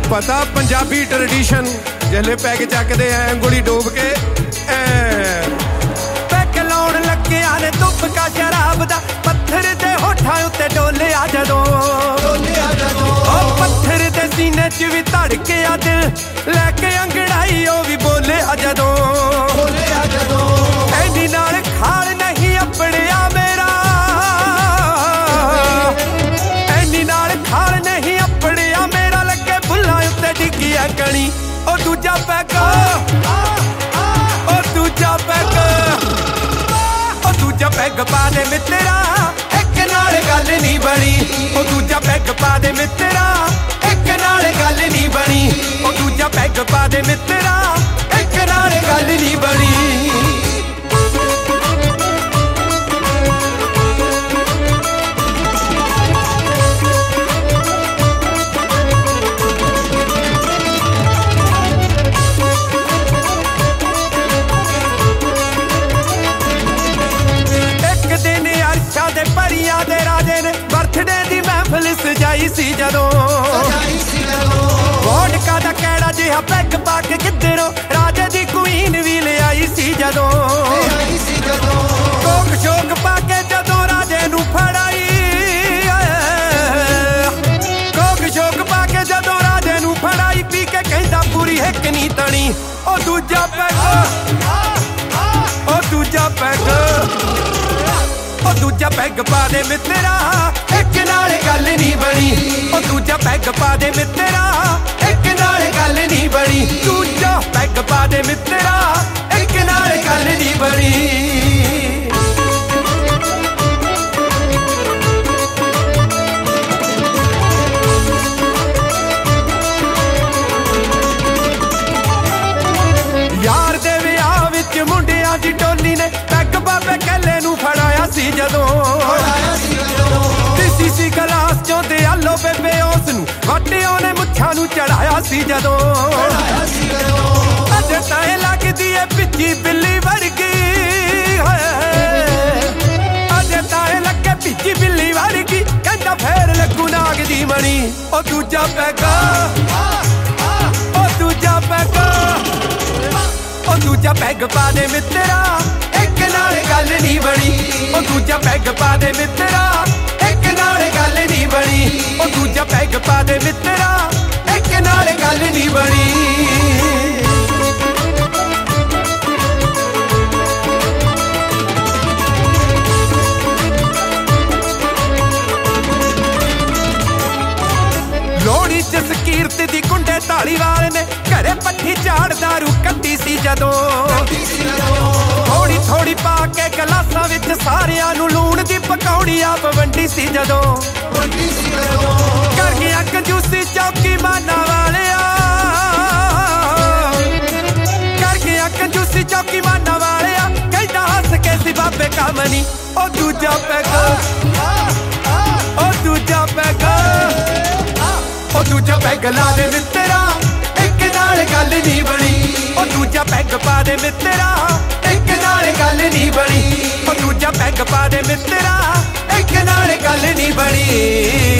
पता पंजाबी ट्रेडिशन जले पैग चकदे अंगुली डोब के पैग लाउण लगे आने धुप का शराब दा पत्थर दे होठां उत्ते डोले आ जदों पत्थर दे सीने च भी धड़के आ दिल लैके अंगड़ाई ओ भी बोले आ जदों एनी नाल खाल नहीं अपड़िया मेरा एनी नाल खाल नहीं अपड़िया मेरा लगे बुल्लां उत्ते डिग्गी आ कणी ओ दूजा पैग ओ दूजा पैग ओ दूजा पैग पा दे मित्तरा एक नाल गल नहीं बनी ओ दूजा पैग पा दे मित्तरा एक नाल गल नहीं बनी ओ दूजा पैग पा दे मित्तरा एक नाल गल नहीं बनी परियां दे राजे ने बर्थडे दी महफिल सजाई सी जदों वोडका दा कैड़ा जिहा पैग पा के किधरों राजे दी क्वीन भी ले आई सी जदों कोक शोक पा के जदों राजे नू फड़ाई कोक शोक पा के जदों राजे नू फड़ाई पी के कहंदा पूरी हिक नी तणी ओ दूजा पैग ओ दूजा पैग ओ दूजा पैग पा दे मित्तरा एक नाल गल नहीं बनी ओ दूजा पैग पा दे मित्तरा एक नाल गल नहीं बनी दूजा पैग पा दे मित्तरा एक नाल गल नहीं बनी यार दे विआह विच मुंडियां दी टोली ने पैग बाबे कहले नू फड़ाया सी जदों सी गलास चों ते आलो बेबे उस नू वाटियां ने मुच्छां नू चढ़ाया सी जदों अज ताए लगदी ए पिच्ची बिल्ली वर्गी अज ताए लगे पिच्ची बिल्ली वर्गी कहंदा फेर लगू नाग दी मणी ओ दूजा पैग ओ दूजा पैग ओ दूजा पैग पा दे मित्तरा एक नाल गल नहीं बनी ओ दूजा पैग पा दे मित्तरा एक नाल गल नहीं बनी ओ दूजा पैग पा दे मित्तरा एक नाल गल नहीं बनी लोहड़ी च सकीरत दी कुंडे धालीवाल ने घरे पट्ठी झाड़ दारू कट्टी सी जदों थोड़ी थोड़ी पा के गलासां विच सारियां नू लूण दी पकौड़ी आप वंडी सी जदों कर गया कंजूसी चौकी माना वालिया कर गया कंजूसी चौकी माना वालिया कहंदा हस के सी बाबे कामनी ओ दूजा पैग ओ दूजा पैग ओ दूजा पैग ला दे मित्तरा एक नाल गल नहीं बनी ओ दूजा पैग पा दे मित्तरा एक नाल गल नहीं बनी ओ दूजा पैग पा दे मित्तरा एक नाल गल नहीं बनी